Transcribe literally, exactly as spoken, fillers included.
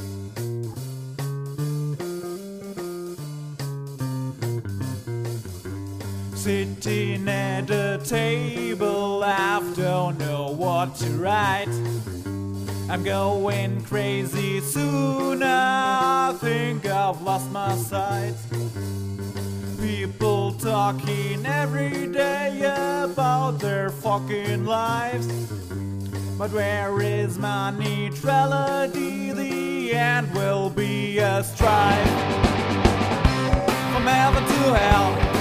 Sitting at the table, I don't know what to write. I'm going crazy soon, I think I've lost my sight. People talking every day about their fucking lives. But where is my neutrality? The end will be a strife. From heaven to hell,